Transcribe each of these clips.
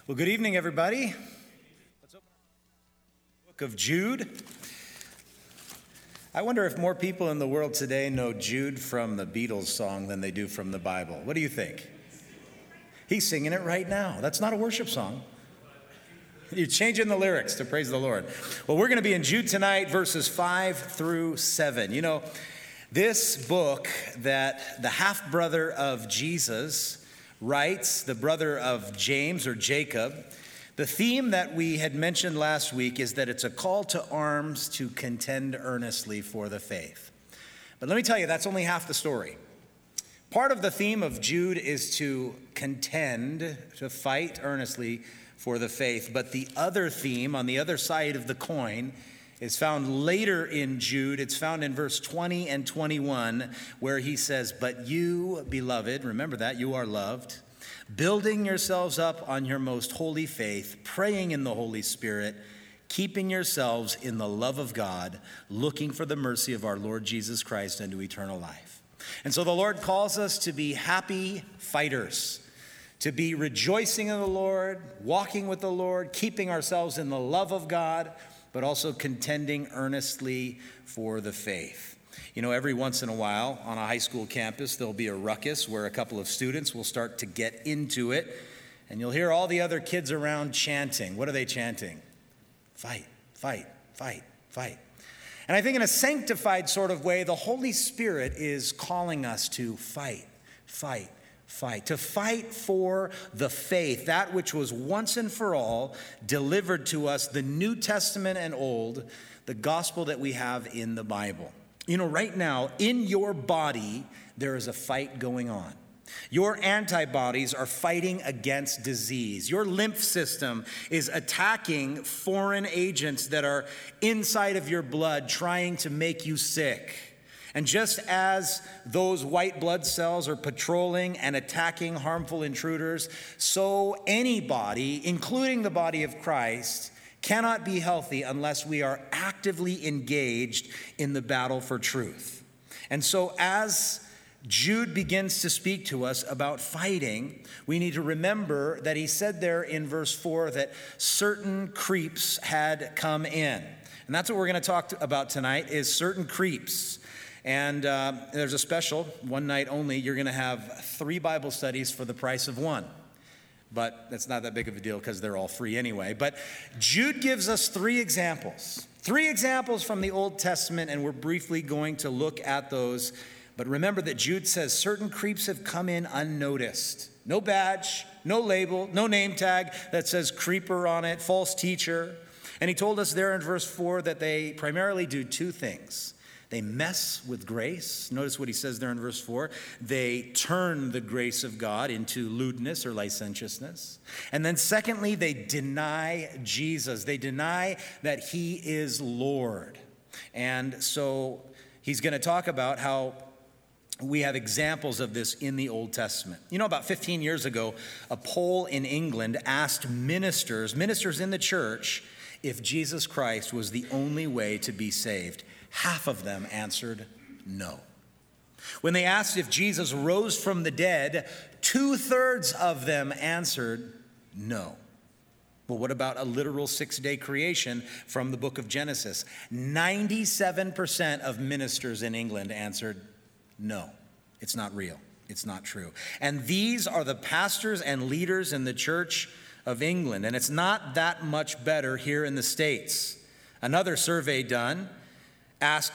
Well, good evening, everybody. Let's open the book of Jude. I wonder if more people in the world today know Jude from the Beatles song than they do from the Bible. What do you think? He's singing it right now. That's not a worship song. You're changing the lyrics to praise the Lord. Well, we're going to be in Jude tonight, verses 5 through 7. You know, this book that the half-brother of Jesus writes, the brother of James or Jacob, the theme that we had mentioned last week is that it's a call to arms to contend earnestly for the faith. But let me tell you, that's only half the story. Part of the theme of Jude is to contend, to fight earnestly for the faith. But the other theme on the other side of the coin is found later in Jude. It's found in verse 20 and 21, where he says, "But you, beloved," remember that, you are loved, "building yourselves up on your most holy faith, praying in the Holy Spirit, keeping yourselves in the love of God, looking for the mercy of our Lord Jesus Christ unto eternal life." And so the Lord calls us to be happy fighters, to be rejoicing in the Lord, walking with the Lord, keeping ourselves in the love of God, but also contending earnestly for the faith. You know, every once in a while on a high school campus, there'll be a ruckus where a couple of students will start to get into it, and you'll hear all the other kids around chanting. What are they chanting? Fight, fight, fight, fight. And I think in a sanctified sort of way, the Holy Spirit is calling us to fight, fight, fight, to fight for the faith, that which was once and for all delivered to us, the New Testament and Old, the gospel that we have in the Bible. You know, right now, in your body, there is a fight going on. Your antibodies are fighting against disease. Your lymph system is attacking foreign agents that are inside of your blood trying to make you sick. And just as those white blood cells are patrolling and attacking harmful intruders, so any body, including the body of Christ, cannot be healthy unless we are actively engaged in the battle for truth. And so as Jude begins to speak to us about fighting, we need to remember that he said there in verse 4 that certain creeps had come in. And that's what we're going to talk about tonight, is certain creeps. And there's a special, one night only. You're going to have 3 Bible studies for the price of 1. But that's not that big of a deal because they're all free anyway. But Jude gives us 3 examples. 3 examples from the Old Testament, and we're briefly going to look at those. But remember that Jude says certain creeps have come in unnoticed. No badge, no label, no name tag that says creeper on it, false teacher. And he told us there in verse 4 that they primarily do 2 things. They mess with grace. Notice what he says there in verse 4. They turn the grace of God into lewdness or licentiousness. And then secondly, they deny Jesus. They deny that he is Lord. And so he's going to talk about how we have examples of this in the Old Testament. You know, about 15 years ago, a poll in England asked ministers in the church, if Jesus Christ was the only way to be saved. Half of them answered no. When they asked if Jesus rose from the dead, 2/3 of them answered no. Well, what about a literal 6-day creation from the book of Genesis? 97% of ministers in England answered no. It's not real. It's not true. And these are the pastors and leaders in the Church of England. And it's not that much better here in the States. Another survey done asked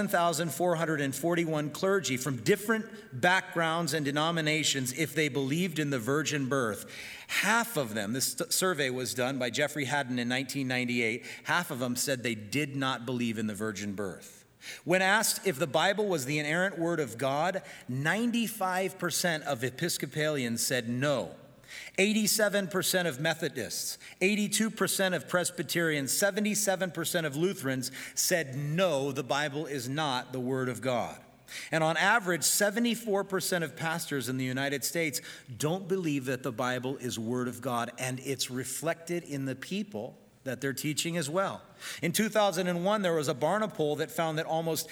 7,441 clergy from different backgrounds and denominations if they believed in the virgin birth. Half of them, this survey was done by Jeffrey Haddon in 1998, half of them said they did not believe in the virgin birth. When asked if the Bible was the inerrant word of God, 95% of Episcopalians said no. 87% of Methodists, 82% of Presbyterians, 77% of Lutherans said no, the Bible is not the Word of God. And on average, 74% of pastors in the United States don't believe that the Bible is Word of God, and it's reflected in the people that they're teaching as well. In 2001, there was a Barna poll that found that almost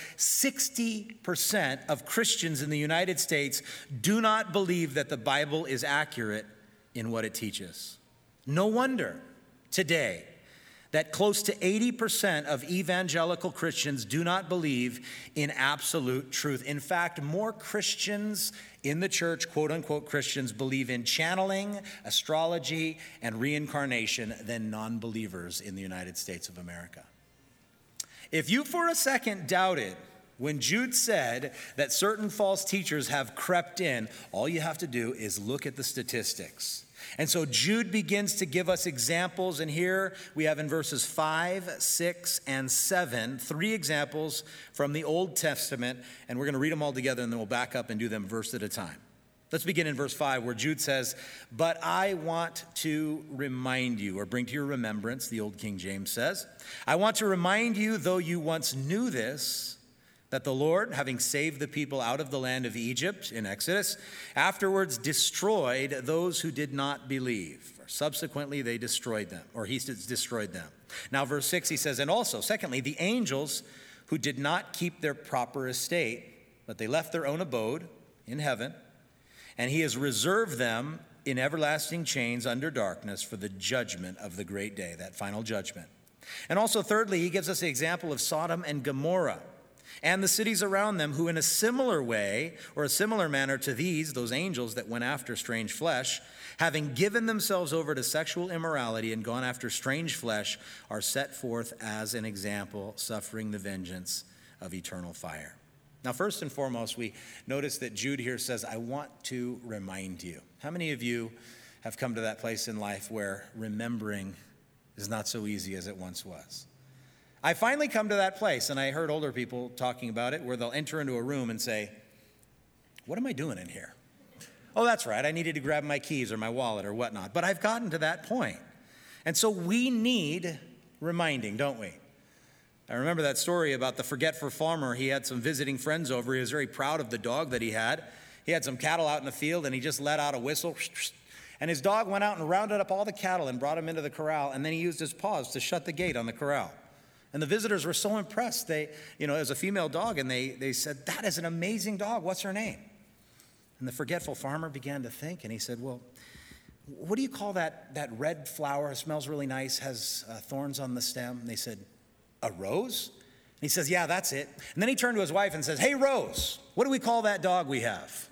60% of Christians in the United States do not believe that the Bible is accurate in what it teaches. No wonder today that close to 80% of evangelical Christians do not believe in absolute truth. In fact, more Christians in the church, quote unquote Christians, believe in channeling, astrology, and reincarnation than non-believers in the United States of America. If you for a second doubted when Jude said that certain false teachers have crept in, all you have to do is look at the statistics. And so Jude begins to give us examples, and here we have in verses 5, 6, and 7, 3 examples from the Old Testament, and we're going to read them all together, and then we'll back up and do them verse at a time. Let's begin in verse 5, where Jude says, "But I want to remind you," or bring to your remembrance, the Old King James says, "I want to remind you, though you once knew this, that the Lord, having saved the people out of the land of Egypt in Exodus, afterwards destroyed those who did not believe. Subsequently, they destroyed them, or he destroyed them." Now, verse 6, he says, "And also, secondly, the angels who did not keep their proper estate, but they left their own abode in heaven, and he has reserved them in everlasting chains under darkness for the judgment of the great day," that final judgment. And also, thirdly, he gives us the example of Sodom and Gomorrah and the cities around them, who in a similar way, or a similar manner to those angels that went after strange flesh, having given themselves over to sexual immorality and gone after strange flesh, are set forth as an example, suffering the vengeance of eternal fire. Now, first and foremost, we notice that Jude here says, "I want to remind you." How many of you have come to that place in life where remembering is not so easy as it once was? I finally come to that place, and I heard older people talking about it, where they'll enter into a room and say, "What am I doing in here? Oh, that's right, I needed to grab my keys or my wallet or whatnot." But I've gotten to that point. And so we need reminding, don't we? I remember that story about the forgetful farmer. He had some visiting friends over. He was very proud of the dog that he had. He had some cattle out in the field, and he just let out a whistle. And his dog went out and rounded up all the cattle and brought them into the corral, and then he used his paws to shut the gate on the corral. And the visitors were so impressed. It was a female dog, and they said, "That is an amazing dog. What's her name?" And the forgetful farmer began to think, and he said, "Well, what do you call that red flower? It smells really nice, has thorns on the stem." And they said, "A rose?" And he says, "Yeah, that's it." And then he turned to his wife and says, "Hey, Rose, what do we call that dog we have?"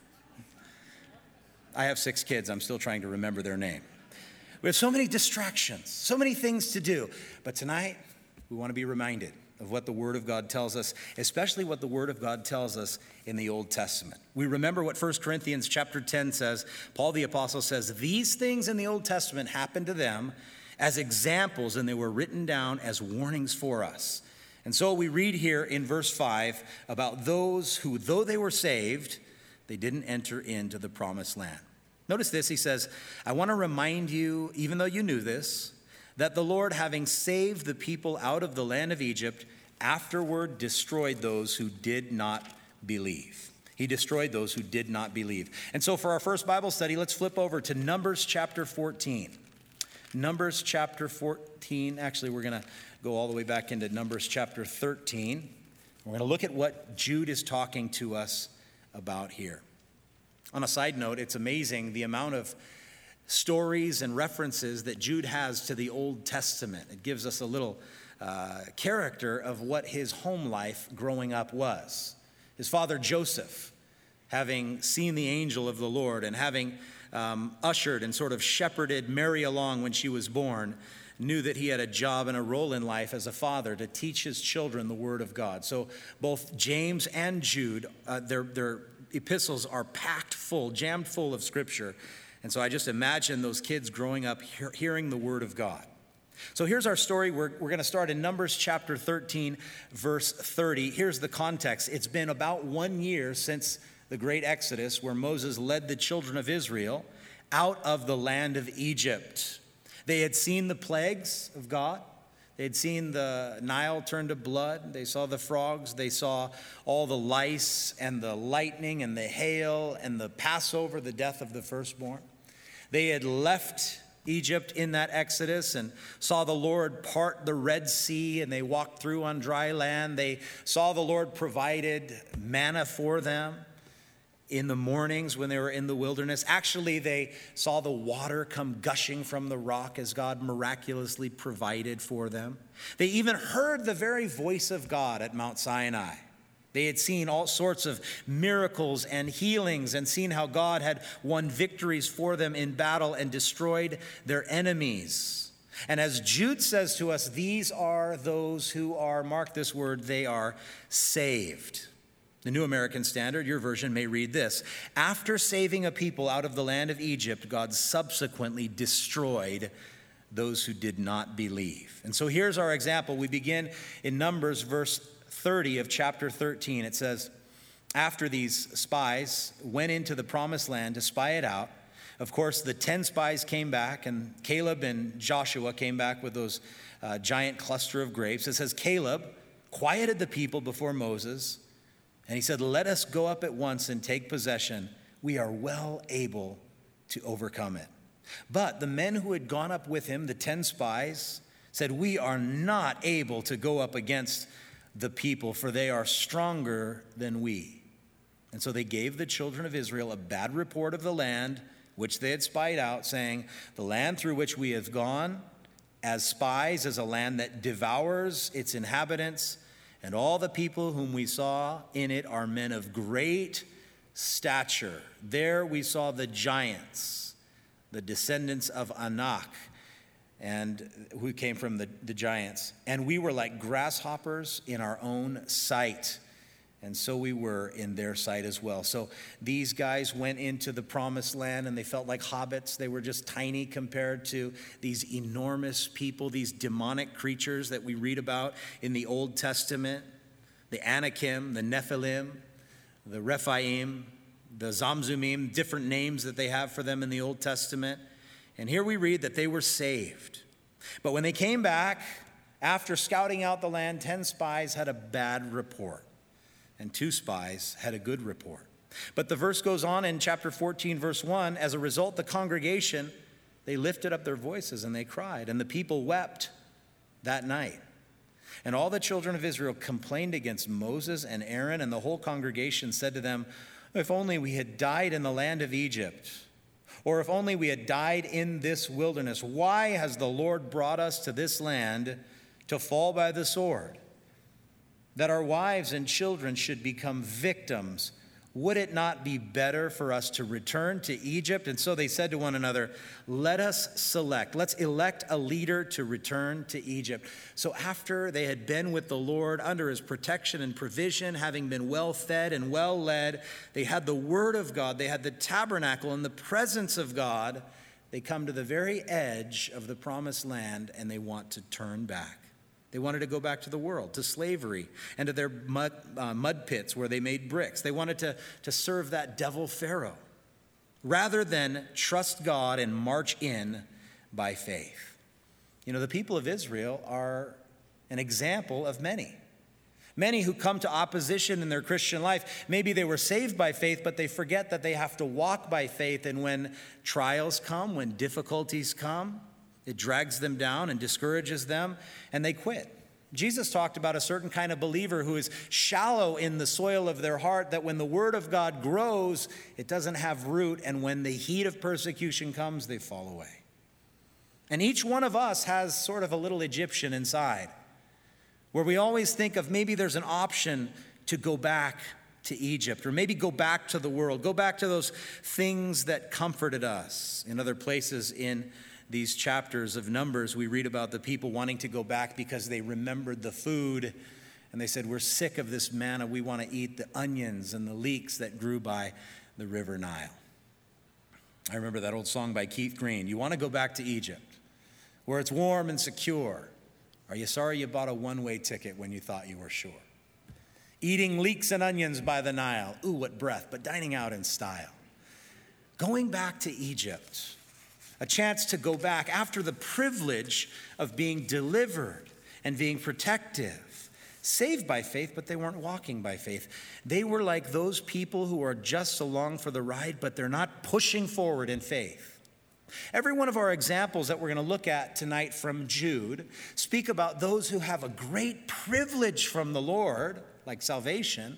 I have 6 kids. I'm still trying to remember their name. We have so many distractions, so many things to do. But tonight, we want to be reminded of what the Word of God tells us, especially what the Word of God tells us in the Old Testament. We remember what 1 Corinthians chapter 10 says. Paul the Apostle says, "These things in the Old Testament happened to them as examples, and they were written down as warnings for us." And so we read here in verse 5 about those who, though they were saved, they didn't enter into the promised land. Notice this, he says, "I want to remind you, even though you knew this, that the Lord, having saved the people out of the land of Egypt, afterward destroyed those who did not believe." He destroyed those who did not believe. And so for our first Bible study, let's flip over to Numbers chapter 14. Numbers chapter 14. Actually, we're going to go all the way back into Numbers chapter 13. We're going to look at what Jude is talking to us about here. On a side note, it's amazing the amount of stories and references that Jude has to the Old Testament. It gives us a little character of what his home life growing up was. His father Joseph, having seen the angel of the Lord and having ushered and sort of shepherded Mary along when she was born, knew that he had a job and a role in life as a father to teach his children the Word of God. So both James and Jude, their epistles are packed full, jammed full of Scripture. And so I just imagine those kids growing up hearing the Word of God. So here's our story. We're going to start in Numbers chapter 13, verse 30. Here's the context. It's been about 1 year since the great Exodus, where Moses led the children of Israel out of the land of Egypt. They had seen the plagues of God. They had seen the Nile turn to blood. They saw the frogs. They saw all the lice and the lightning and the hail and the Passover, the death of the firstborn. They had left Egypt in that Exodus and saw the Lord part the Red Sea, and they walked through on dry land. They saw the Lord provided manna for them. in the mornings when they were in the wilderness. Actually, they saw the water come gushing from the rock as God miraculously provided for them. They even heard the very voice of God at Mount Sinai. They had seen all sorts of miracles and healings and seen how God had won victories for them in battle and destroyed their enemies. And as Jude says to us, these are those who are, mark this word, they are saved. The New American Standard, your version, may read this: after saving a people out of the land of Egypt, God subsequently destroyed those who did not believe. And so here's our example. We begin in Numbers verse 30 of chapter 13. It says, after these spies went into the promised land to spy it out, of course, the 10 spies came back, and Caleb and Joshua came back with those giant cluster of grapes. It says Caleb quieted the people before Moses, and he said, let us go up at once and take possession. We are well able to overcome it. But the men who had gone up with him, the 10 spies, said, we are not able to go up against the people, for they are stronger than we. And so they gave the children of Israel a bad report of the land which they had spied out, saying, the land through which we have gone as spies is a land that devours its inhabitants, and all the people whom we saw in it are men of great stature. There we saw the giants, the descendants of Anak, and who came from the giants. And we were like grasshoppers in our own sight. And so we were in their sight as well. So these guys went into the promised land and they felt like hobbits. They were just tiny compared to these enormous people, these demonic creatures that we read about in the Old Testament. The Anakim, the Nephilim, the Rephaim, the Zamzumim, different names that they have for them in the Old Testament. And here we read that they were saved. But when they came back, after scouting out the land, 10 spies had a bad report, and 2 spies had a good report. But the verse goes on in chapter 14, verse 1, as a result, the congregation, they lifted up their voices and they cried, and the people wept that night. And all the children of Israel complained against Moses and Aaron, and the whole congregation said to them, if only we had died in the land of Egypt, or if only we had died in this wilderness. Why has the Lord brought us to this land to fall by the sword, that our wives and children should become victims? Would it not be better for us to return to Egypt? And so they said to one another, let's elect a leader to return to Egypt. So after they had been with the Lord under his protection and provision, having been well fed and well led, they had the word of God, they had the tabernacle and the presence of God. They come to the very edge of the promised land and they want to turn back. They wanted to go back to the world, to slavery, and to their mud pits where they made bricks. They wanted to serve that devil Pharaoh, rather than trust God and march in by faith. You know, the people of Israel are an example of many. Many who come to opposition in their Christian life. Maybe they were saved by faith, but they forget that they have to walk by faith. And when trials come, when difficulties come, it drags them down and discourages them, and they quit. Jesus talked about a certain kind of believer who is shallow in the soil of their heart, that when the word of God grows, it doesn't have root, and when the heat of persecution comes, they fall away. And each one of us has sort of a little Egyptian inside, where we always think of maybe there's an option to go back to Egypt, or maybe go back to the world, go back to those things that comforted us. In other places in these chapters of Numbers, we read about the people wanting to go back because they remembered the food, and they said, we're sick of this manna. We want to eat the onions and the leeks that grew by the river Nile. I remember that old song by Keith Green. You want to go back to Egypt, where it's warm and secure. Are you sorry you bought a one-way ticket when you thought you were sure? Eating leeks and onions by the Nile. Ooh, what breath, but dining out in style. Going back to Egypt, a chance to go back after the privilege of being delivered and being protected, saved by faith, but they weren't walking by faith. They were like those people who are just along for the ride, but they're not pushing forward in faith. Every one of our examples that we're going to look at tonight from Jude speak about those who have a great privilege from the Lord, like salvation,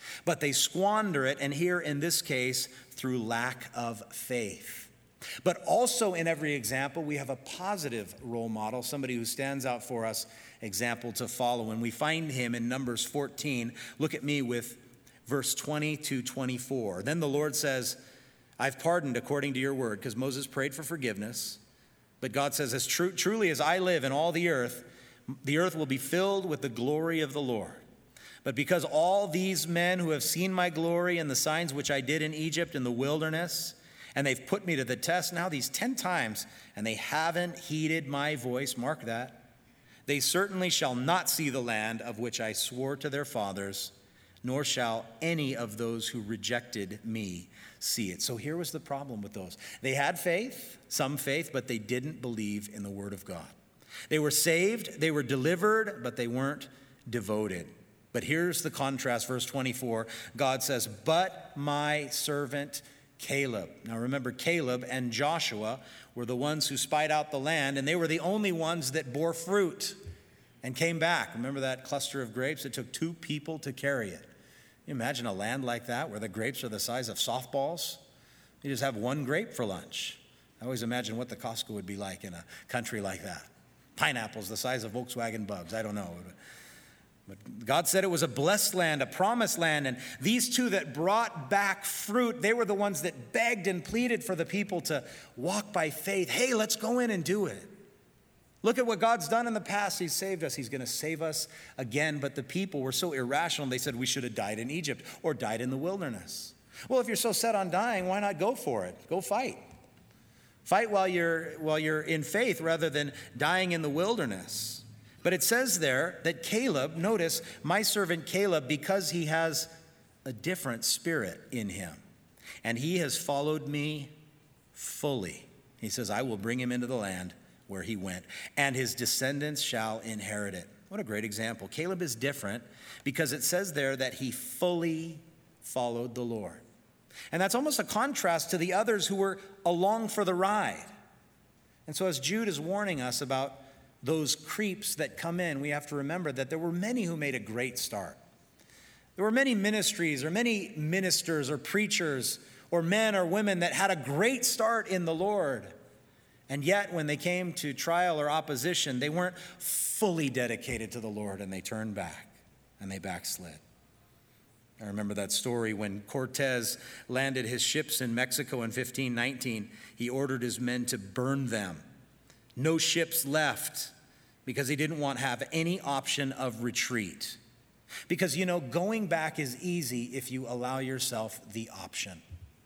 But they squander it, and here in this case, through lack of faith. But also in every example, we have a positive role model, somebody who stands out for us, example to follow. And we find him in Numbers 14. Look at me with verse 20 to 24. Then the Lord says, I've pardoned according to your word, because Moses prayed for forgiveness. But God says, as truly as I live in all the earth will be filled with the glory of the Lord. But because all these men who have seen my glory and the signs which I did in Egypt in the wilderness, and they've put me to the test now these 10 times, and they haven't heeded my voice, mark that, they certainly shall not see the land of which I swore to their fathers, nor shall any of those who rejected me see it. So here was the problem with those. They had faith, some faith, but they didn't believe in the word of God. They were saved, they were delivered, but they weren't devoted. But here's the contrast, verse 24. God says, but my servant Caleb. Now remember, Caleb and Joshua were the ones who spied out the land, and they were the only ones that bore fruit and came back. Remember that cluster of grapes? It took 2 people to carry it. Can you imagine a land like that where the grapes are the size of softballs? You just have 1 grape for lunch. I always imagine what the Costco would be like in a country like that. Pineapples the size of Volkswagen Bugs. I don't know. But God said it was a blessed land, a promised land. And these 2 that brought back fruit, they were the ones that begged and pleaded for the people to walk by faith. Hey, let's go in and do it. Look at what God's done in the past. He's saved us. He's going to save us again. But the people were so irrational. They said we should have died in Egypt or died in the wilderness. Well, if you're so set on dying, why not go for it? Go fight. Fight while you're in faith rather than dying in the wilderness. But it says there that Caleb, notice, my servant Caleb, because he has a different spirit in him, and he has followed me fully. He says, I will bring him into the land where he went, and his descendants shall inherit it. What a great example. Caleb is different because it says there that he fully followed the Lord. And that's almost a contrast to the others who were along for the ride. And so as Jude is warning us about those creeps that come in, we have to remember that there were many who made a great start. There were many ministries or many ministers or preachers or men or women that had a great start in the Lord. And yet when they came to trial or opposition, they weren't fully dedicated to the Lord, and they turned back and they backslid. I remember that story when Cortez landed his ships in Mexico in 1519. He ordered his men to burn them. No ships left because he didn't want to have any option of retreat. Because, going back is easy if you allow yourself the option.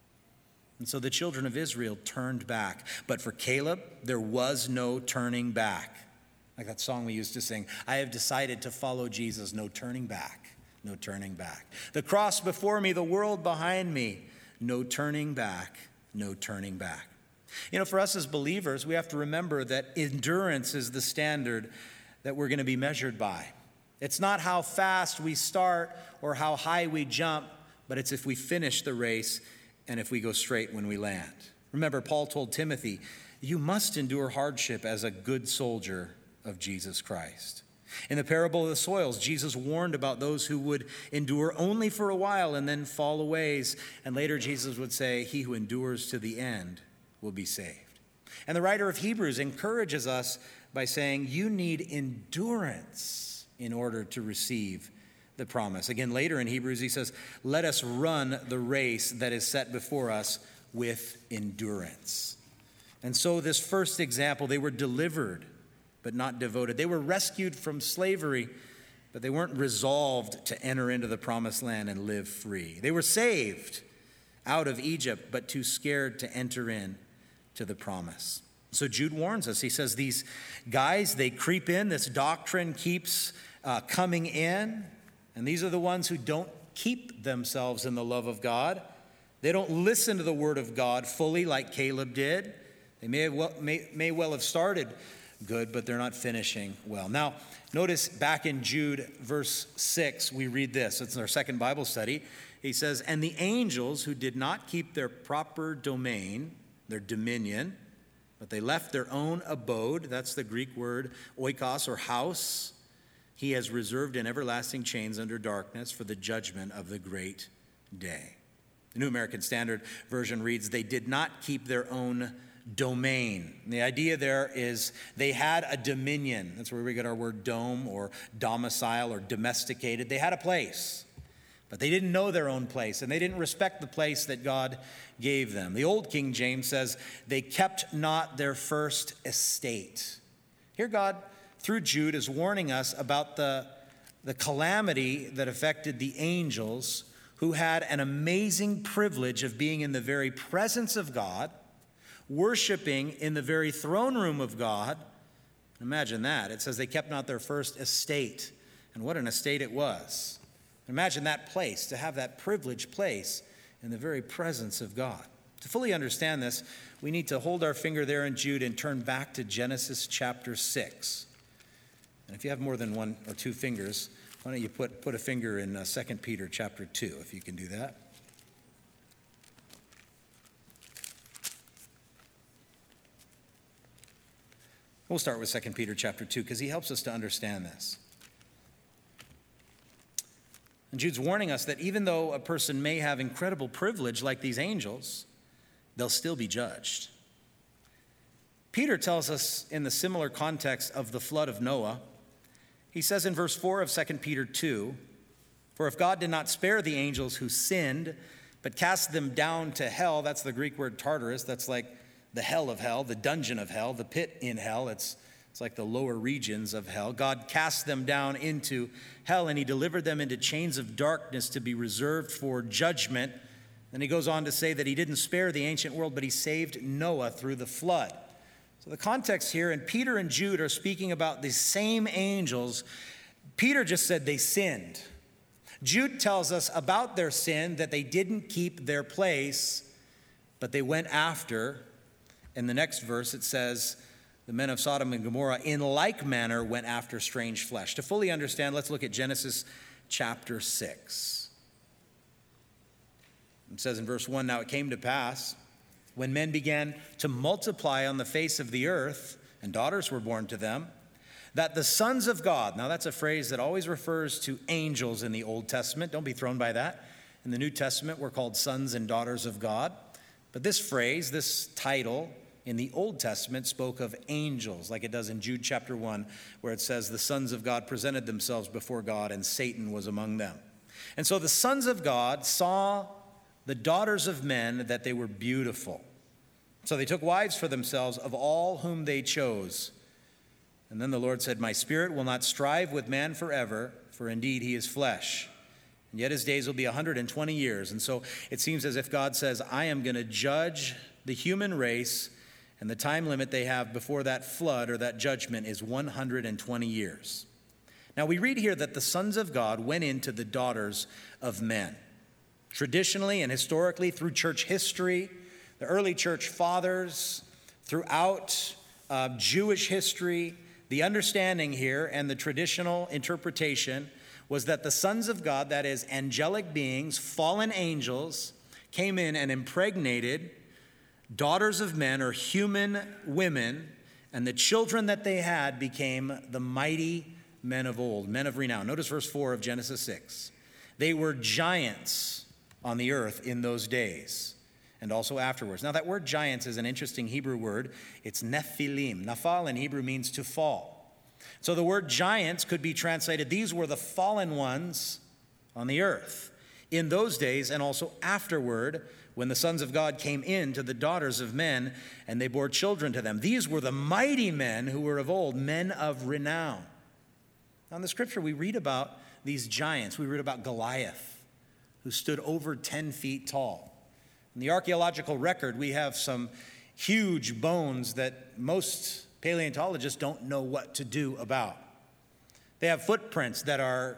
And so the children of Israel turned back. But for Caleb, there was no turning back. Like that song we used to sing, I have decided to follow Jesus, no turning back. No turning back. The cross before me, the world behind me. No turning back. No turning back. For us as believers, we have to remember that endurance is the standard that we're going to be measured by. It's not how fast we start or how high we jump, but it's if we finish the race and if we go straight when we land. Remember, Paul told Timothy, you must endure hardship as a good soldier of Jesus Christ. In the parable of the soils, Jesus warned about those who would endure only for a while and then fall away. And later Jesus would say, he who endures to the end will be saved. And the writer of Hebrews encourages us by saying, you need endurance in order to receive the promise. Again, later in Hebrews, he says, let us run the race that is set before us with endurance. And so this first example, they were delivered but not devoted. They were rescued from slavery, but they weren't resolved to enter into the promised land and live free. They were saved out of Egypt, but too scared to enter in to the promise. So Jude warns us. He says these guys, they creep in. This doctrine keeps coming in. And these are the ones who don't keep themselves in the love of God. They don't listen to the word of God fully like Caleb did. They may well have started good, but they're not finishing well. Now, notice back in Jude, verse 6, we read this. It's our second Bible study. He says, and the angels who did not keep their proper domain, their dominion, but they left their own abode, that's the Greek word oikos or house, he has reserved in everlasting chains under darkness for the judgment of the great day. The New American Standard Version reads, they did not keep their own domain. And the idea there is they had a dominion. That's where we get our word dome or domicile or domesticated. They had a place, but they didn't know their own place, and they didn't respect the place that God gave them. The old King James says, they kept not their first estate. Here God, through Jude, is warning us about the calamity that affected the angels who had an amazing privilege of being in the very presence of God, worshiping in the very throne room of God. Imagine that. It says they kept not their first estate. And what an estate it was. Imagine that place, to have that privileged place in the very presence of God. To fully understand this, we need to hold our finger there in Jude and turn back to Genesis chapter 6. And if you have more than one or two fingers, why don't you put a finger in 2 Peter chapter 2, if you can do that. We'll start with 2 Peter chapter 2 because he helps us to understand this. And Jude's warning us that even though a person may have incredible privilege like these angels, they'll still be judged. Peter tells us in the similar context of the flood of Noah, he says in verse 4 of 2 Peter 2, for if God did not spare the angels who sinned, but cast them down to hell, that's the Greek word Tartarus, that's like the hell of hell, the dungeon of hell, the pit in hell, it's like the lower regions of hell. God cast them down into hell, and he delivered them into chains of darkness to be reserved for judgment. Then he goes on to say that he didn't spare the ancient world, but he saved Noah through the flood. So the context here, and Peter and Jude are speaking about the same angels. Peter just said they sinned. Jude tells us about their sin, that they didn't keep their place, but they went after. In the next verse, it says, the men of Sodom and Gomorrah in like manner went after strange flesh. To fully understand, let's look at Genesis chapter 6. It says in verse 1, now it came to pass, when men began to multiply on the face of the earth, and daughters were born to them, that the sons of God, now that's a phrase that always refers to angels in the Old Testament. Don't be thrown by that. In the New Testament, we're called sons and daughters of God. But this phrase, this title, in the Old Testament spoke of angels, like it does in Jude chapter 1, where it says the sons of God presented themselves before God and Satan was among them. And so the sons of God saw the daughters of men that they were beautiful. So they took wives for themselves of all whom they chose. And then the Lord said, my spirit will not strive with man forever, for indeed he is flesh. And yet his days will be 120 years. And so it seems as if God says, I am going to judge the human race, and the time limit they have before that flood or that judgment is 120 years. Now we read here that the sons of God went into the daughters of men. Traditionally and historically through church history, the early church fathers, throughout Jewish history, the understanding here and the traditional interpretation was that the sons of God, that is angelic beings, fallen angels, came in and impregnated daughters of men or human women, and the children that they had became the mighty men of old, men of renown. Notice verse 4 of Genesis 6. They were giants on the earth in those days and also afterwards. Now that word giants is an interesting Hebrew word. It's nephilim. Naphal in Hebrew means to fall. So the word giants could be translated, these were the fallen ones on the earth in those days and also afterward, when the sons of God came in to the daughters of men and they bore children to them. These were the mighty men who were of old, men of renown. Now in the scripture we read about these giants. We read about Goliath, who stood over 10 feet tall. In the archaeological record, we have some huge bones that most paleontologists don't know what to do about. They have footprints that are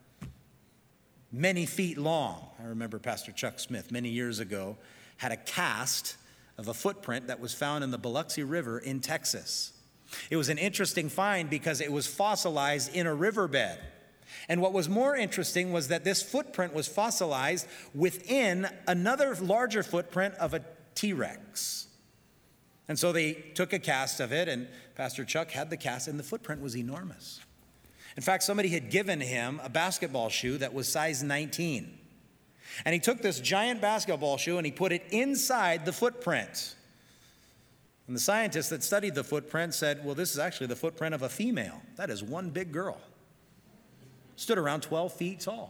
many feet long. I remember Pastor Chuck Smith many years ago had a cast of a footprint that was found in the Biloxi River in Texas. It was an interesting find because it was fossilized in a riverbed. And what was more interesting was that this footprint was fossilized within another larger footprint of a T-Rex. And so they took a cast of it, and Pastor Chuck had the cast, and the footprint was enormous. In fact, somebody had given him a basketball shoe that was size 19. And he took this giant basketball shoe and he put it inside the footprint. And the scientists that studied the footprint said, well, this is actually the footprint of a female. That is one big girl. Stood around 12 feet tall.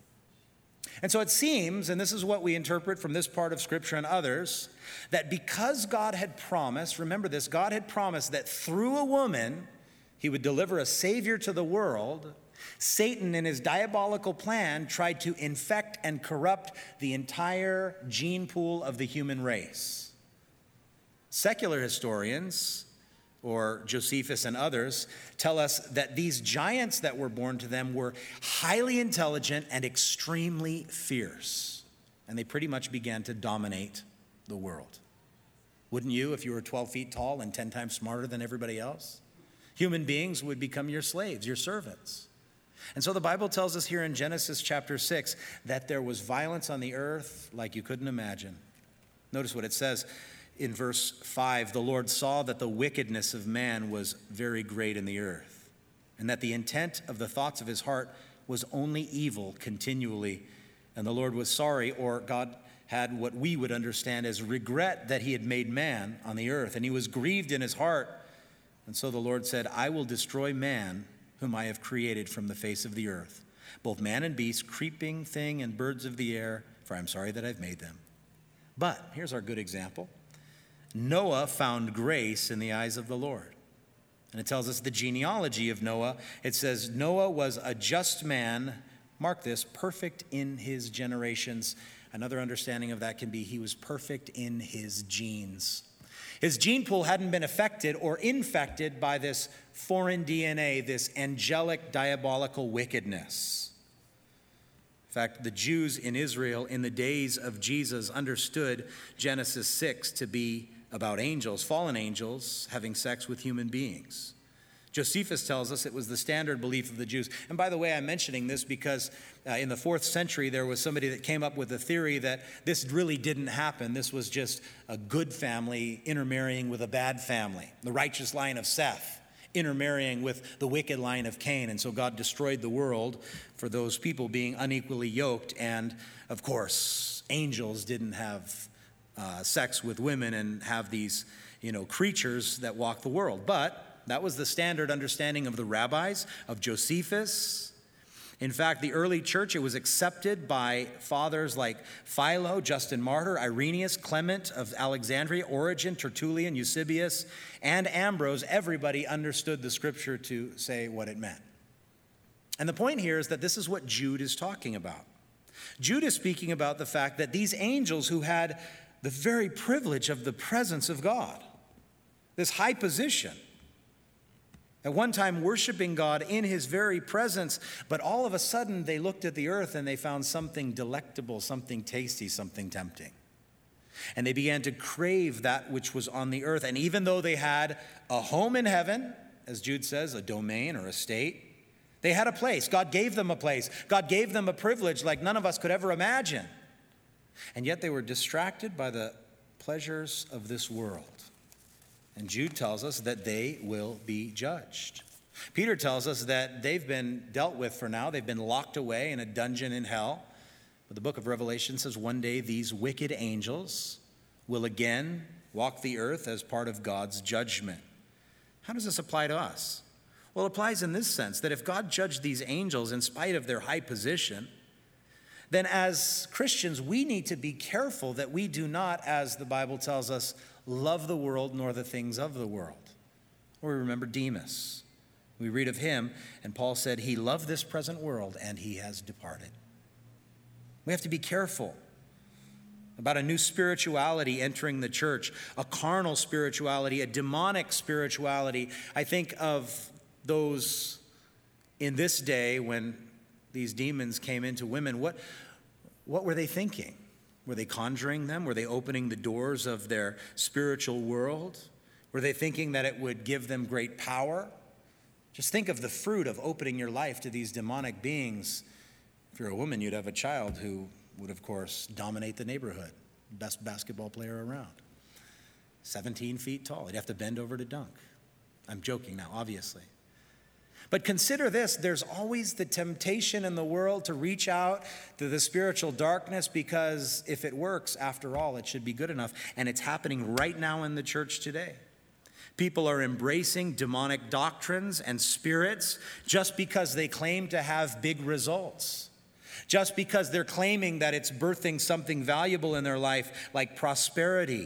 And so it seems, and this is what we interpret from this part of Scripture and others, that because God had promised, remember this, God had promised that through a woman, he would deliver a Savior to the world. Satan, in his diabolical plan, tried to infect and corrupt the entire gene pool of the human race. Secular historians, or Josephus and others, tell us that these giants that were born to them were highly intelligent and extremely fierce. And they pretty much began to dominate the world. Wouldn't you if you were 12 feet tall and 10 times smarter than everybody else? Human beings would become your slaves, your servants. And so the Bible tells us here in Genesis chapter 6 that there was violence on the earth like you couldn't imagine. Notice what it says in verse 5. The Lord saw that the wickedness of man was very great in the earth, and that the intent of the thoughts of his heart was only evil continually. And the Lord was sorry, or God had what we would understand as regret that he had made man on the earth, and he was grieved in his heart. And so the Lord said, I will destroy man whom I have created from the face of the earth, both man and beast, creeping thing and birds of the air, for I am sorry that I've made them. But here's our good example. Noah found grace in the eyes of the Lord. And it tells us the genealogy of Noah. It says, Noah was a just man, mark this, perfect in his generations. Another understanding of that can be he was perfect in his genes. His gene pool hadn't been affected or infected by this foreign DNA, this angelic, diabolical wickedness. In fact, the Jews in Israel in the days of Jesus understood Genesis 6 to be about angels, fallen angels, having sex with human beings. Josephus tells us it was the standard belief of the Jews. And by the way, I'm mentioning this because in the 4th century, there was somebody that came up with a theory that this really didn't happen. This was just a good family intermarrying with a bad family, the righteous line of Seth intermarrying with the wicked line of Cain. And so God destroyed the world for those people being unequally yoked. And of course, angels didn't have sex with women and have these, creatures that walk the world. But that was the standard understanding of the rabbis, of Josephus. In fact, the early church, it was accepted by fathers like Philo, Justin Martyr, Irenaeus, Clement of Alexandria, Origen, Tertullian, Eusebius, and Ambrose. Everybody understood the scripture to say what it meant. And the point here is that this is what Jude is talking about. Jude is speaking about the fact that these angels who had the very privilege of the presence of God, this high position, at one time worshiping God in his very presence, but all of a sudden they looked at the earth and they found something delectable, something tasty, something tempting. And they began to crave that which was on the earth. And even though they had a home in heaven, as Jude says, a domain or a state, they had a place. God gave them a place. God gave them a privilege like none of us could ever imagine. And yet they were distracted by the pleasures of this world. And Jude tells us that they will be judged. Peter tells us that they've been dealt with for now. They've been locked away in a dungeon in hell. But the book of Revelation says one day these wicked angels will again walk the earth as part of God's judgment. How does this apply to us? Well, it applies in this sense that if God judged these angels in spite of their high position, then as Christians, we need to be careful that we do not, as the Bible tells us, love the world nor the things of the world. Or we remember Demas. We read of him, and Paul said he loved this present world and he has departed. We have to be careful about a new spirituality entering the church, a carnal spirituality, a demonic spirituality. I think of those in this day when these demons came into women. What were they thinking? Were they conjuring them? Were they opening the doors of their spiritual world? Were they thinking that it would give them great power? Just think of the fruit of opening your life to these demonic beings. If you're a woman, you'd have a child who would, of course, dominate the neighborhood. Best basketball player around. 17 feet tall. He'd have to bend over to dunk. I'm joking now, obviously. But consider this, there's always the temptation in the world to reach out to the spiritual darkness because if it works, after all, it should be good enough. And it's happening right now in the church today. People are embracing demonic doctrines and spirits just because they claim to have big results. Just because they're claiming that it's birthing something valuable in their life, like prosperity.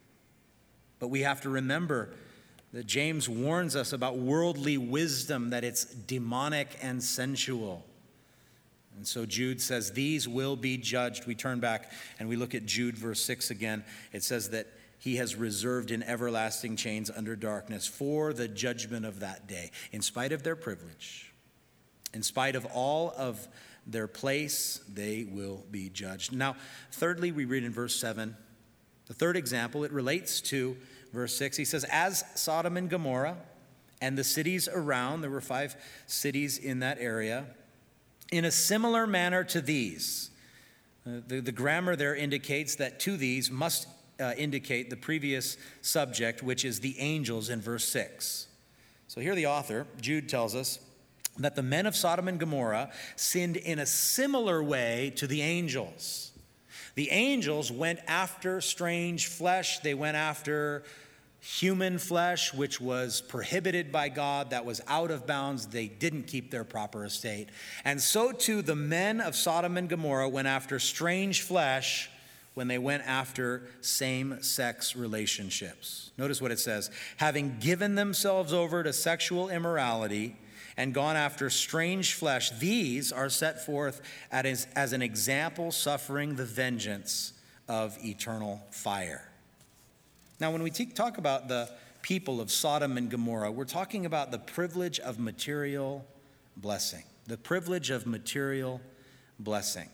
But we have to remember that James warns us about worldly wisdom, that it's demonic and sensual. And so Jude says, these will be judged. We turn back and we look at Jude verse 6 again. It says that he has reserved in everlasting chains under darkness for the judgment of that day. In spite of their privilege, in spite of all of their place, they will be judged. Now, thirdly, we read in verse 7, the third example, it relates to verse 6. He says, as Sodom and Gomorrah and the cities around, there were 5 cities in that area, in a similar manner to these. The grammar there indicates that to these must indicate the previous subject, which is the angels in verse 6. So here the author, Jude, tells us that the men of Sodom and Gomorrah sinned in a similar way to the angels. The angels went after strange flesh. They went after human flesh, which was prohibited by God, that was out of bounds. They didn't keep their proper estate. And so too the men of Sodom and Gomorrah went after strange flesh when they went after same-sex relationships. Notice what it says. Having given themselves over to sexual immorality and gone after strange flesh, these are set forth as an example, suffering the vengeance of eternal fire. Now, when we talk about the people of Sodom and Gomorrah, we're talking about the privilege of material blessing. The privilege of material blessing.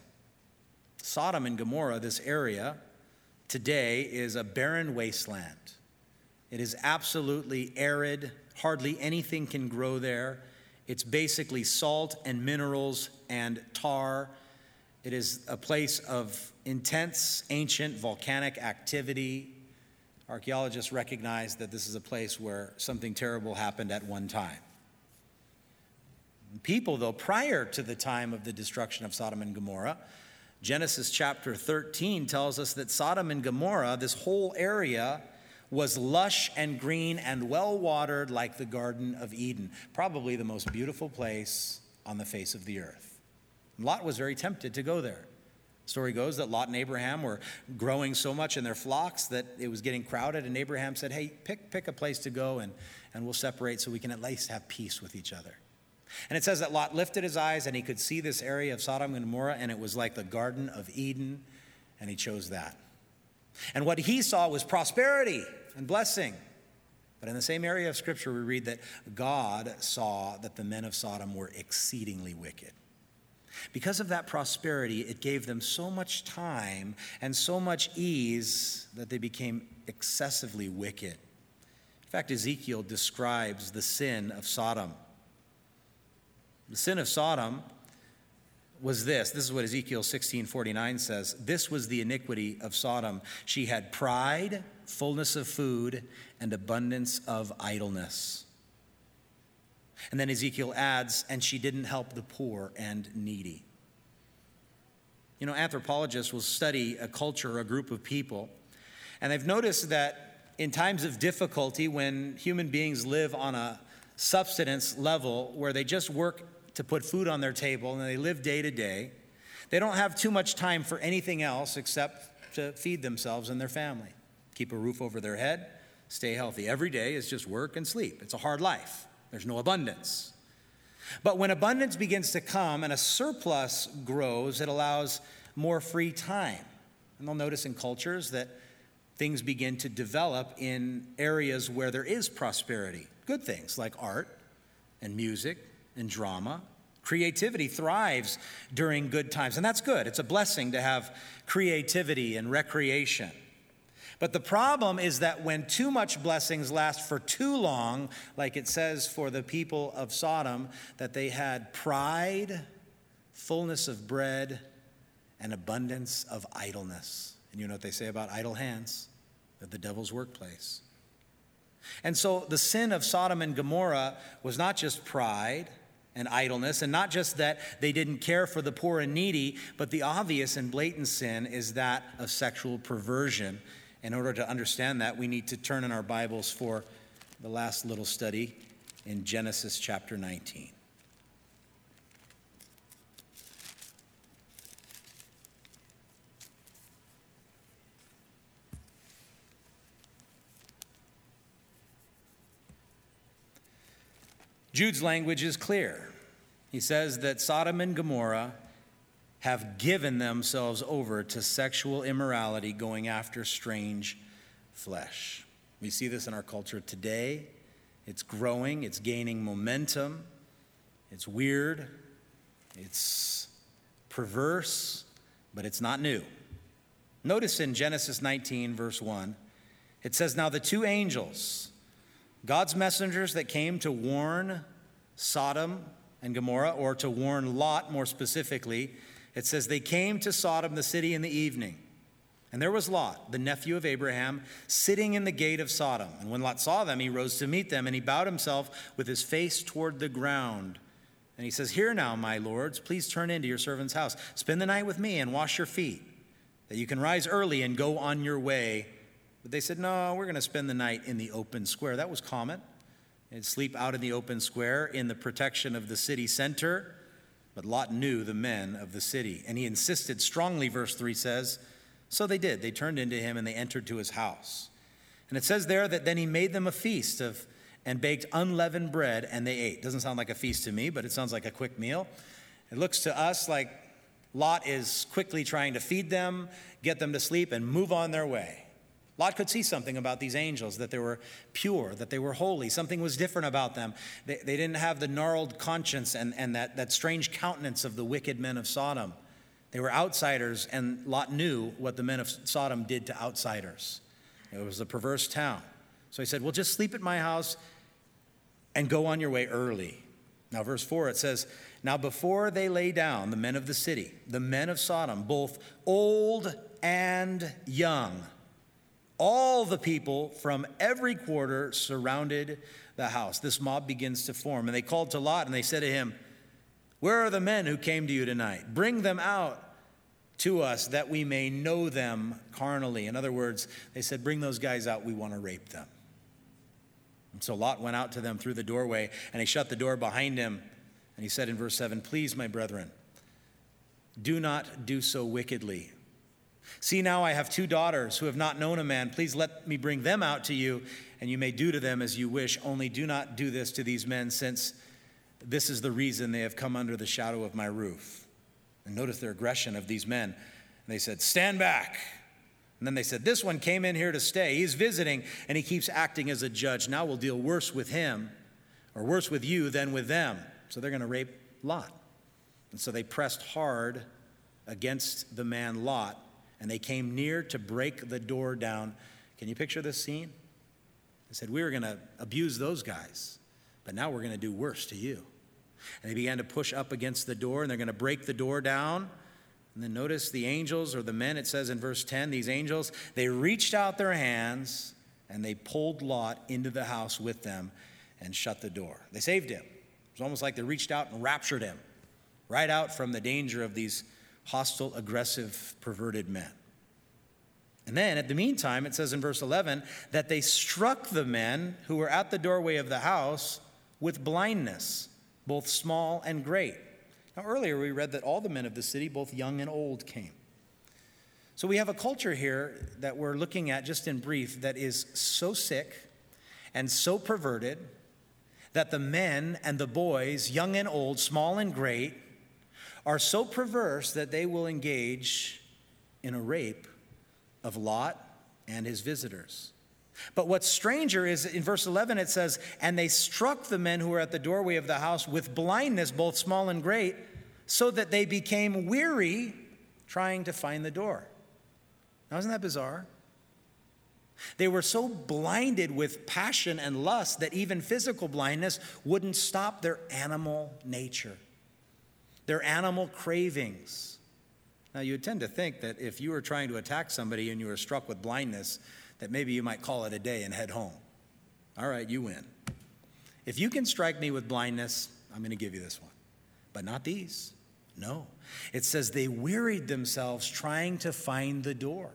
Sodom and Gomorrah, this area, today is a barren wasteland. It is absolutely arid. Hardly anything can grow there. It's basically salt and minerals and tar. It is a place of intense, ancient volcanic activity. Archaeologists recognize that this is a place where something terrible happened at one time. People, though, prior to the time of the destruction of Sodom and Gomorrah, Genesis chapter 13 tells us that Sodom and Gomorrah, this whole area, was lush and green and well-watered like the Garden of Eden, probably the most beautiful place on the face of the earth. Lot was very tempted to go there. The story goes that Lot and Abraham were growing so much in their flocks that it was getting crowded, and Abraham said, hey, pick a place to go and we'll separate so we can at least have peace with each other. And it says that Lot lifted his eyes and he could see this area of Sodom and Gomorrah, and it was like the Garden of Eden, and he chose that. And what he saw was prosperity and blessing. But in the same area of Scripture, we read that God saw that the men of Sodom were exceedingly wicked. Because of that prosperity, it gave them so much time and so much ease that they became excessively wicked. In fact, Ezekiel describes the sin of Sodom. The sin of Sodom was this. This is what Ezekiel 16:49 says. This was the iniquity of Sodom. She had pride, fullness of food, and abundance of idleness. And then Ezekiel adds, and she didn't help the poor and needy. You know, anthropologists will study a culture, a group of people, and they've noticed that in times of difficulty, when human beings live on a subsistence level where they just work to put food on their table and they live day to day, they don't have too much time for anything else except to feed themselves and their family, keep a roof over their head, stay healthy. Every day is just work and sleep. It's a hard life. There's no abundance. But when abundance begins to come and a surplus grows, it allows more free time. And they'll notice in cultures that things begin to develop in areas where there is prosperity. Good things like art and music and drama. Creativity thrives during good times, and that's good. It's a blessing to have creativity and recreation. But the problem is that when too much blessings last for too long, like it says for the people of Sodom, that they had pride, fullness of bread, and abundance of idleness. And you know what they say about idle hands? They're the devil's workplace. And so the sin of Sodom and Gomorrah was not just pride and idleness, and not just that they didn't care for the poor and needy, but the obvious and blatant sin is that of sexual perversion. In order to understand that, we need to turn in our Bibles for the last little study in Genesis chapter 19. Jude's language is clear. He says that Sodom and Gomorrah have given themselves over to sexual immorality, going after strange flesh. We see this in our culture today. It's growing, it's gaining momentum, it's weird, it's perverse, but it's not new. Notice in Genesis 19, verse 1, it says, "Now the two angels, God's messengers that came to warn Sodom and Gomorrah, or to warn Lot more specifically, it says they came to Sodom, the city, in the evening. And there was Lot, the nephew of Abraham, sitting in the gate of Sodom. And when Lot saw them, he rose to meet them, and he bowed himself with his face toward the ground. And he says, 'Here now, my lords, please turn into your servant's house. Spend the night with me and wash your feet, that you can rise early and go on your way.' But they said, 'No, we're going to spend the night in the open square.'" That was common. They'd sleep out in the open square in the protection of the city center. But Lot knew the men of the city, and he insisted strongly, verse 3 says. So they did. They turned into him, and they entered to his house. And it says there that then he made them a feast and baked unleavened bread, and they ate. Doesn't sound like a feast to me, but it sounds like a quick meal. It looks to us like Lot is quickly trying to feed them, get them to sleep, and move on their way. Lot could see something about these angels, that they were pure, that they were holy. Something was different about them. They didn't have the gnarled conscience and that strange countenance of the wicked men of Sodom. They were outsiders, and Lot knew what the men of Sodom did to outsiders. It was a perverse town. So he said, "Well, just sleep at my house and go on your way early." Now, verse 4, it says, "Now before they lay down, the men of the city, the men of Sodom, both old and young, all the people from every quarter surrounded the house." This mob begins to form. And they called to Lot, and they said to him, "Where are the men who came to you tonight? Bring them out to us that we may know them carnally." In other words, they said, "Bring those guys out. We want to rape them." And so Lot went out to them through the doorway, and he shut the door behind him. And he said in verse 7, "Please, my brethren, do not do so wickedly. See, now I have two daughters who have not known a man. Please let me bring them out to you, and you may do to them as you wish. Only do not do this to these men, since this is the reason they have come under the shadow of my roof." And notice their aggression of these men. And they said, "Stand back." And then they said, "This one came in here to stay. He's visiting, and he keeps acting as a judge. Now we'll deal worse with him, or worse with you than with them." So they're going to rape Lot. And so they pressed hard against the man Lot, and they came near to break the door down. Can you picture this scene? They said, "We were going to abuse those guys, but now we're going to do worse to you." And they began to push up against the door, and they're going to break the door down. And then notice the angels, or the men, it says in verse 10, these angels, they reached out their hands, and they pulled Lot into the house with them and shut the door. They saved him. It was almost like they reached out and raptured him right out from the danger of these hostile, aggressive, perverted men. And then, at the meantime, it says in verse 11 that they struck the men who were at the doorway of the house with blindness, both small and great. Now, earlier we read that all the men of the city, both young and old, came. So we have a culture here that we're looking at just in brief that is so sick and so perverted that the men and the boys, young and old, small and great, are so perverse that they will engage in a rape of Lot and his visitors. But what's stranger is in verse 11 it says, "And they struck the men who were at the doorway of the house with blindness, both small and great, so that they became weary trying to find the door." Now, isn't that bizarre? They were so blinded with passion and lust that even physical blindness wouldn't stop their animal nature, their animal cravings. Now, you would tend to think that if you were trying to attack somebody and you were struck with blindness, that maybe you might call it a day and head home. All right, you win. If you can strike me with blindness, I'm going to give you this one. But not these. No. It says they wearied themselves trying to find the door.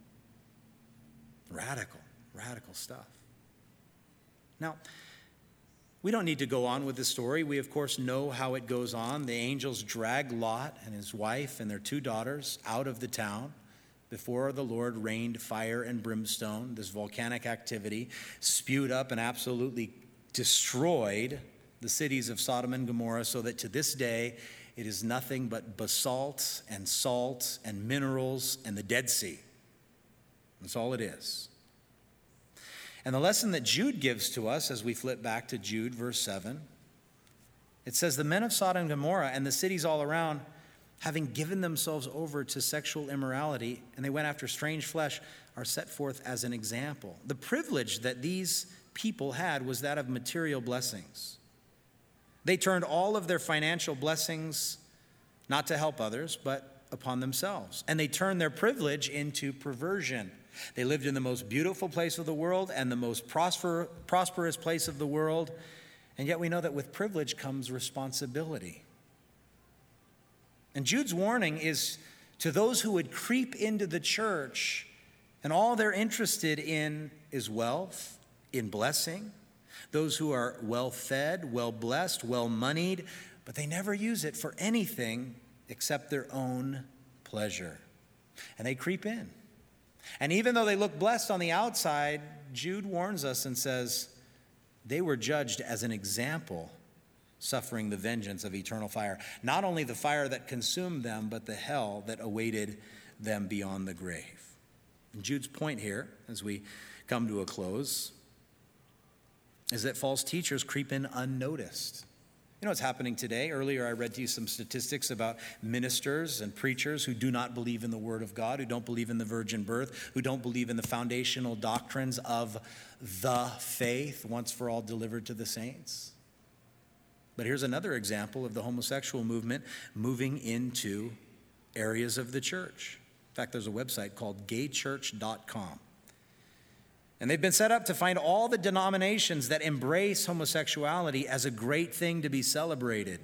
Radical stuff. Now, we don't need to go on with the story. We, of course, know how it goes on. The angels drag Lot and his wife and their 2 daughters out of the town. Before the Lord rained fire and brimstone. This volcanic activity spewed up and absolutely destroyed the cities of Sodom and Gomorrah, so that to this day it is nothing but basalt and salt and minerals and the Dead Sea. That's all it is. And the lesson that Jude gives to us as we flip back to Jude, verse 7, it says, the men of Sodom and Gomorrah and the cities all around, having given themselves over to sexual immorality, and they went after strange flesh, are set forth as an example. The privilege that these people had was that of material blessings. They turned all of their financial blessings not to help others, but upon themselves. And they turned their privilege into perversion. They lived in the most beautiful place of the world and the most prosperous place of the world. And yet we know that with privilege comes responsibility. And Jude's warning is to those who would creep into the church and all they're interested in is wealth, in blessing. Those who are well-fed, well-blessed, well-moneyed, but they never use it for anything except their own pleasure. And they creep in. And even though they look blessed on the outside, Jude warns us and says they were judged as an example, suffering the vengeance of eternal fire. Not only the fire that consumed them, but the hell that awaited them beyond the grave. And Jude's point here, as we come to a close, is that false teachers creep in unnoticed. You know what's happening today? Earlier I read to you some statistics about ministers and preachers who do not believe in the Word of God, who don't believe in the virgin birth, who don't believe in the foundational doctrines of the faith once for all delivered to the saints. But here's another example of the homosexual movement moving into areas of the church. In fact, there's a website called gaychurch.com. And they've been set up to find all the denominations that embrace homosexuality as a great thing to be celebrated.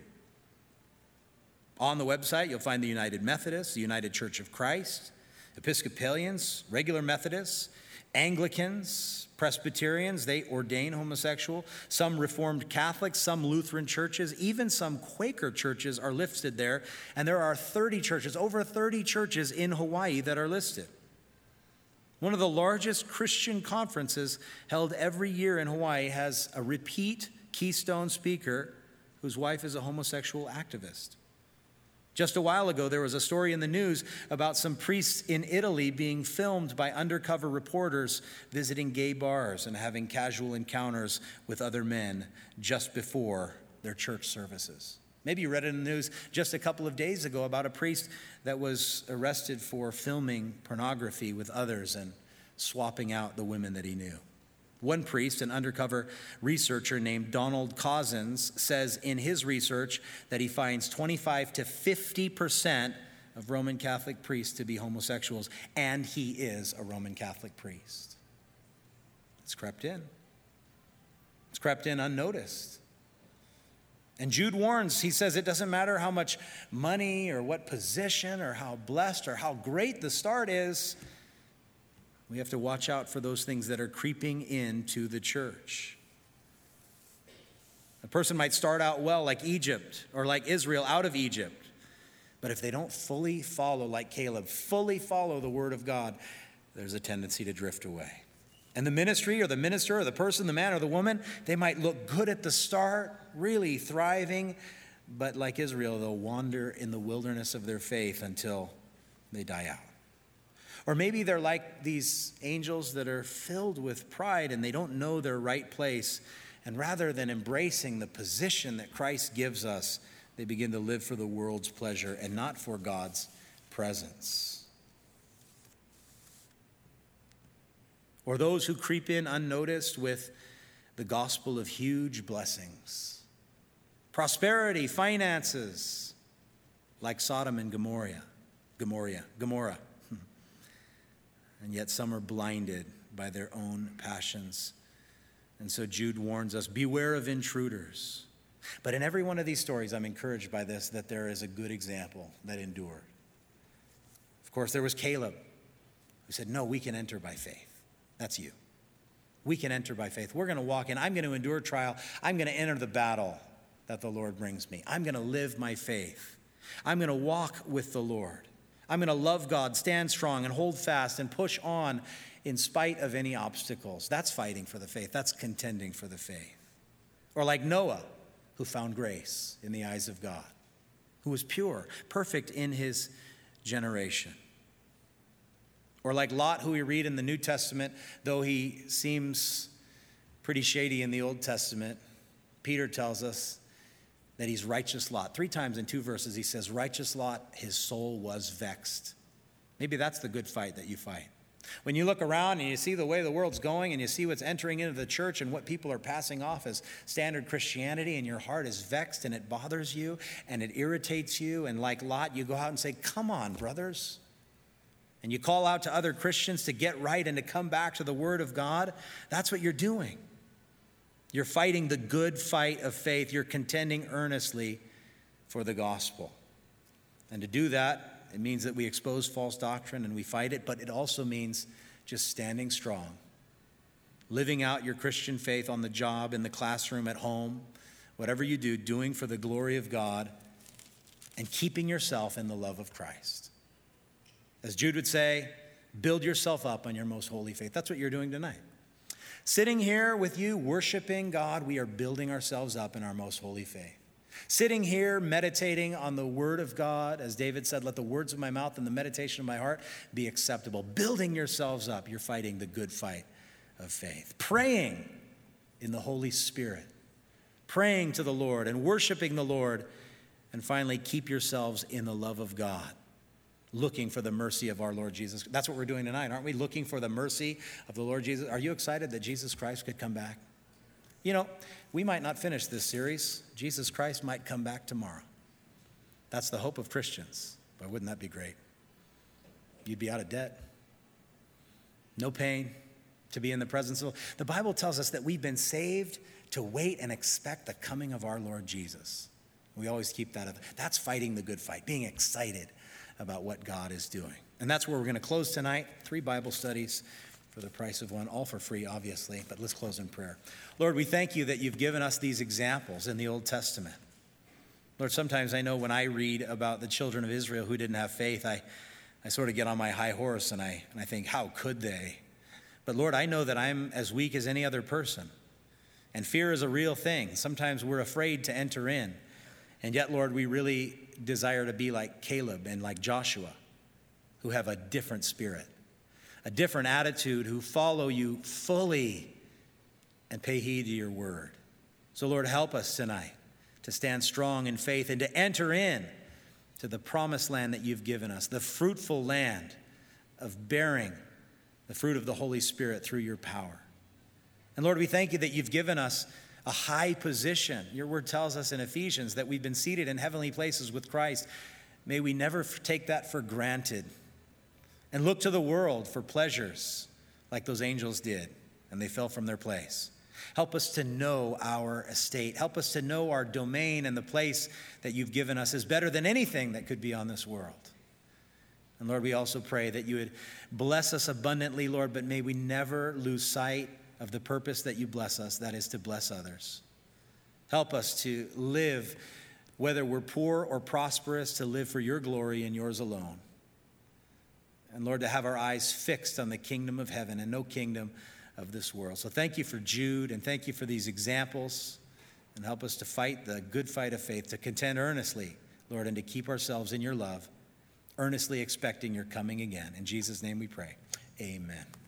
On the website, you'll find the United Methodists, the United Church of Christ, Episcopalians, regular Methodists, Anglicans, Presbyterians, they ordain homosexual. Some Reformed Catholics, some Lutheran churches, even some Quaker churches are listed there. And there are 30 churches, over 30 churches in Hawaii that are listed. One of the largest Christian conferences held every year in Hawaii has a repeat keystone speaker whose wife is a homosexual activist. Just a while ago, there was a story in the news about some priests in Italy being filmed by undercover reporters visiting gay bars and having casual encounters with other men just before their church services. Maybe you read it in the news just a couple of days ago about a priest that was arrested for filming pornography with others and swapping out the women that he knew. One priest, an undercover researcher named Donald Cozzens, says in his research that he finds 25 to 50% of Roman Catholic priests to be homosexuals, and he is a Roman Catholic priest. It's crept in. It's crept in unnoticed. And Jude warns, he says it doesn't matter how much money or what position or how blessed or how great the start is. We have to watch out for those things that are creeping into the church. A person might start out well like Egypt or like Israel out of Egypt. But if they don't fully follow, like Caleb, fully follow the word of God, there's a tendency to drift away. And the ministry or the minister or the person, the man or the woman, they might look good at the start, really thriving, but like Israel, they'll wander in the wilderness of their faith until they die out. Or maybe they're like these angels that are filled with pride and they don't know their right place. And rather than embracing the position that Christ gives us, they begin to live for the world's pleasure and not for God's presence. Or those who creep in unnoticed with the gospel of huge blessings, prosperity, finances, like Sodom and Gomorrah. And yet some are blinded by their own passions And so Jude warns us, beware of intruders. But in every one of these stories, I'm encouraged by this, that there is a good example that endured. Of course, there was Caleb, who said, no, we can enter by faith. That's you. We can enter by faith. We're going to walk in. I'm going to endure trial. I'm going to enter the battle that the Lord brings me. I'm going to live my faith. I'm going to walk with the Lord. I'm going to love God, stand strong, and hold fast, and push on in spite of any obstacles. That's fighting for the faith. That's contending for the faith. Or like Noah, who found grace in the eyes of God, who was pure, perfect in his generation. Or like Lot, who we read in the New Testament, though he seems pretty shady in the Old Testament, Peter tells us that he's righteous Lot. 3 times in 2 verses he says, righteous Lot, his soul was vexed. Maybe that's the good fight that you fight. When you look around and you see the way the world's going and you see what's entering into the church and what people are passing off as standard Christianity, and your heart is vexed and it bothers you and it irritates you, and like Lot, you go out and say, come on, brothers. And you call out to other Christians to get right and to come back to the Word of God. That's what you're doing. You're fighting the good fight of faith. You're contending earnestly for the gospel. And to do that, it means that we expose false doctrine and we fight it, but it also means just standing strong, living out your Christian faith on the job, in the classroom, at home, whatever you do, doing for the glory of God, and keeping yourself in the love of Christ. As Jude would say, build yourself up on your most holy faith. That's what you're doing tonight. Sitting here with you, worshiping God, we are building ourselves up in our most holy faith. Sitting here, meditating on the Word of God, as David said, let the words of my mouth and the meditation of my heart be acceptable. Building yourselves up, you're fighting the good fight of faith. Praying in the Holy Spirit. Praying to the Lord and worshiping the Lord. And finally, keep yourselves in the love of God, looking for the mercy of our Lord Jesus. That's what we're doing tonight, aren't we? Looking for the mercy of the Lord Jesus. Are you excited that Jesus Christ could come back? You know, we might not finish this series. Jesus Christ might come back tomorrow. That's the hope of Christians. But wouldn't that be great? You'd be out of debt. No pain. To be in the presence of... The Bible tells us that we've been saved to wait and expect the coming of our Lord Jesus. We always keep that up. That's fighting the good fight, being excited about what God is doing. And that's where we're going to close tonight. 3 Bible studies for the price of 1, all for free, obviously, but let's close in prayer. Lord, we thank you that you've given us these examples in the Old Testament. Lord, sometimes I know when I read about the children of Israel who didn't have faith, I sort of get on my high horse and I think, how could they? But Lord, I know that I'm as weak as any other person. And fear is a real thing. Sometimes we're afraid to enter in. And yet, Lord, we really desire to be like Caleb and like Joshua, who have a different spirit, a different attitude, who follow you fully and pay heed to your word. So, Lord, help us tonight to stand strong in faith and to enter in to the promised land that you've given us, the fruitful land of bearing the fruit of the Holy Spirit through your power. And Lord, we thank you that you've given us a high position. Your word tells us in Ephesians that we've been seated in heavenly places with Christ. May we never take that for granted and look to the world for pleasures like those angels did, and they fell from their place. Help us to know our estate. Help us to know our domain, and the place that you've given us is better than anything that could be on this world. And Lord, we also pray that you would bless us abundantly, Lord, but may we never lose sight of the purpose that you bless us, that is to bless others. Help us to live, whether we're poor or prosperous, to live for your glory and yours alone. And Lord, to have our eyes fixed on the kingdom of heaven and no kingdom of this world. So thank you for Jude, and thank you for these examples, and help us to fight the good fight of faith, to contend earnestly, Lord, and to keep ourselves in your love, earnestly expecting your coming again. In Jesus' name we pray. Amen.